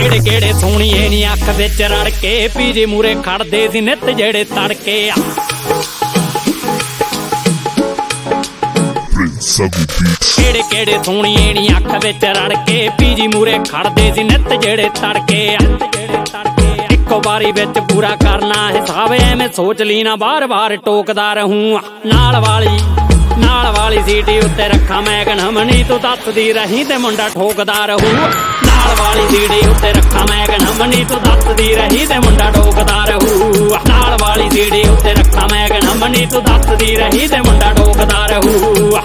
ਕਿਹੜੇ ਕਿਹੜੇ ਸੋਹਣੀਏ ਨੀ ਅੱਖ ਵਿੱਚ ਰੜ ਕੇ ਪੀਜੇ ਮੂਰੇ ਖੜਦੇ ਸੀ ਨਿੱਤ ਜਿਹੜੇ ਤੜਕੇ ਆ ਕਿਹੜੇ ਕਿਹੜੇ ਸੋਹਣੀਏ ਨੀ ਅੱਖ ਵਿੱਚ ਰੜ ਕੇ ਪੀਜੀ ਮੂਰੇ ਖੜਦੇ ਸੀ ਨਿੱਤ ਜਿਹੜੇ ਤੜਕੇ ਆ ਇੱਕੋ ਵਾਰੀ ਵਿੱਚ ਪੂਰਾ ਕਰਨਾ ਹਿਸਾਬ ਐਵੇਂ ਸੋਚ ਲਈ ਨਾ ਵਾਰ-ਵਾਰ ਟੋਕਦਾ ਰਹੂੰ ਨਾਲ ਵਾਲੀ ਸੀਟੀ ਉੱਤੇ ਰੱਖਾਂ ਮੈਂ ਗਨਮਣੀ ਤੂੰ ਦੱਸਦੀ ਰਹੀ ਤੇ ਮੁੰਡਾ ਠੋਕਦਾ ਰਹੂ ਨਾਲ ਵਾਲੀ ਸੀਟੀ ਉੱਤੇ ਰੱਖਾਂ ਮੈਂ ਗਨਮਣੀ ਤੂੰ ਦੱਸਦੀ ਰਹੀ ਤੇ ਮੁੰਡਾ ਠੋਕਦਾ ਰਹੂ ਨਾਲ ਵਾਲੀ ਸੀਟੀ ਉੱਤੇ ਰੱਖਾਂ ਮੈਂ ਗਨਮਣੀ ਤੂੰ ਦੱਸਦੀ ਰਹੀ ਤੇ ਮੁੰਡਾ ਠੋਕਦਾ ਰਹੂ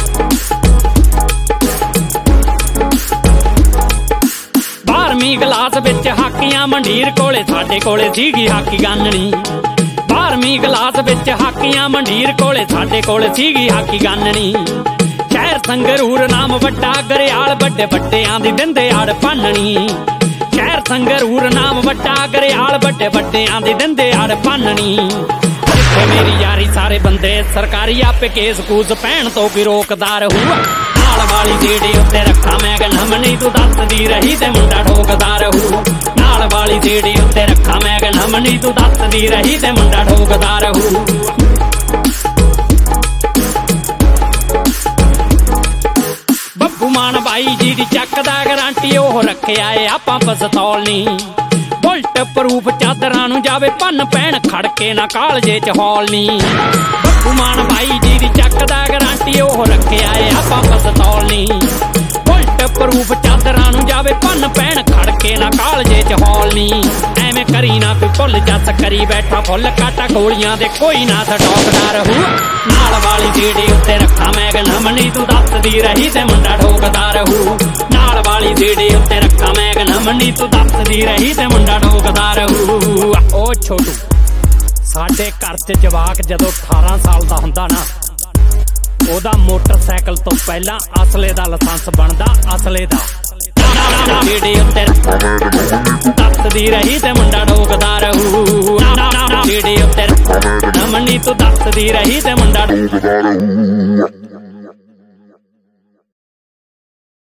12ਵੀਂ ਕਲਾਸ ਵਿੱਚ ਹਾਕੀਆਂ ਮੰਡੀਰ ਕੋਲੇ ਸਾਡੇ ਕੋਲੇ ਸੀਗੀ ਹਾਕੀ ਗਾਨਣੀ 12ਵੀਂ ਕਲਾਸ ਵਿੱਚ ਹਾਕੀਆਂ ਮੰਡੀਰ ਕੋਲੇ ਸਾਡੇ ਕੋਲੇ ਸੀਗੀ ਹਾਕੀ ਗਾਨਣੀ ਸ਼ਹਿਰ ਸੰਗਰੂਰ ਨਾਮ ਵੱਡਾ ਗਰਿਆਲ ਵੱਡੇ ਵੱਡਿਆਂ ਦੀ ਦਿੰਦੇ ਆੜ ਪਾਨਣੀ ਸ਼ਹਿਰ ਸੰਗਰੂਰ ਨਾਮ ਵੱਡਾ ਗਰਿਆਲ ਵੱਡੇ ਵੱਡਿਆਂ ਦੀ ਦਿੰਦੇ ਆੜ ਪਾਨਣੀ ਮੇਰੀ ਯਾਰੀ ਸਾਰੇ ਬੰਦੇ ਸਰਕਾਰੀ ਆਪੇ ਕੇਸ ਕੂਸ ਪੈਣ ਤੋਂ ਵੀ ਰੋਕਦਾ ਰਹੂ ਨਾਲ ਵਾਲੀ ਸੀੜੀ ਉੱਤੇ ਰੱਖਾਂ ਮੈਂ ਗਨਮਣੀ ਤੂੰ ਦੱਸਦੀ ਰਹੀ ਤੇ ਮੁੰਡਾ ਠੋਕਦਾ ਰਹੂ ਨਾਲ ਵਾਲੀ ਸੀੜੀ ਉੱਤੇ ਰੱਖਾਂ ਮੈਂ ਗਨਮਣੀ ਤੂੰ ਦੱਸਦੀ ਰਹੀ ਤੇ ਮੁੰਡਾ ਠੋਕਦਾ ਰਹੂ ਬੱਬੂ ਮਾਨ ਬਾਈ ਜੀ ਦੀ ਚੱਕਦਾ ਗਰੰਟੀ ਉਹ ਰੱਖਿਆ ਏ ਆਪਾਂ ਪਿਸਤੌਲ ਨੀ ਬੁਲਟ ਪ੍ਰੂਫ ਚਾਦਰਾਂ ਨੂੰ ਜਾਵੇ ਭੰਨ ਪੈਣ ਖੜਕੇ ਨਾ ਕਾਲਜੇ ਚ ਹੌਲ ਨੀ ਬੱਬੂ ਮਾਨ ਬਾਈ ਜੀ ਦੀ ਚੱਕਦਾ ਗਰੰਟੀ ਉਹ ਰੱਖਿਆ ਏ ਆਪਾਂ ਪਿਸਤੌਲ ਨੀ ਬੁਲਟ ਪ੍ਰੂਫ ਚਾਦਰਾਂ ਨੂੰ ਜਾਵੇ ਭੰਨ ਪੈਣ ਖੜਕੇ ਨਾ ਕਾਲਜੇ ਚ ਹੌਲ ਨੀ ਐਵੇਂ ਕਰੀ ਨਾ ਕੋਈ ਭੁੱਲ ਜੱਸ ਕਰੀ ਬੈਠਾ ਫੁੱਲ ਕਾਟਾ ਗੋਲੀਆਂ ਦੇ ਕੋਈ ਨਾ ਸਟੋਕਦਾ ਰਹੂ ਨਾਲ ਵਾਲੀ ਸੀੜੀ ਉੱਤੇ ਰੱਖਾਂ ਮੈਂ ਗਨਮਣੀ ਤੂੰ ਦੱਸਦੀ ਰਹੀ ਤੇ ਮੁੰਡਾ ਠੋਕਦਾ ਰਹੂ ਨਾਲ ਵਾਲੀ ਸੀੜੀ ਉੱਤੇ ਰੱਖਾਂ ਮੈਂ ਗਨਮਣੀ ਤੂੰ ਦੱਸਦੀ ਰਹੀ ਤੇ ਮੁੰਡਾ ਠੋਕਦਾ ਰਹੂ ਓ ਛੋਟੂ ਸਾਡੇ ਘਰ 'ਚ ਜਵਾਕ ਜਦੋਂ 18 ਸਾਲ ਦਾ ਹੁੰਦਾ ਨਾ ਉਹਦਾ ਮੋਟਰਸਾਈਕਲ ਤੋਂ ਪਹਿਲਾਂ ਅਸਲੇ ਦਾ ਲਾਇਸੈਂਸ ਬਣਦਾ ਅਸਲੇ ਦਾ ਸੀੜੀ ਉੱਤੇ ਦੱਸਦੀ ਰਹੀ ਤੇ ਮੁੰਡਾ ਠੋਕਦਾ ਰਹੂ ਸੀੜੀ ਉੱਤੇ ਗਨਮਣੀ ਤੂੰ ਦੱਸਦੀ ਰਹੀ ਤੇ ਮੁੰਡਾ ਠੋਕਦਾ ਰਹੂ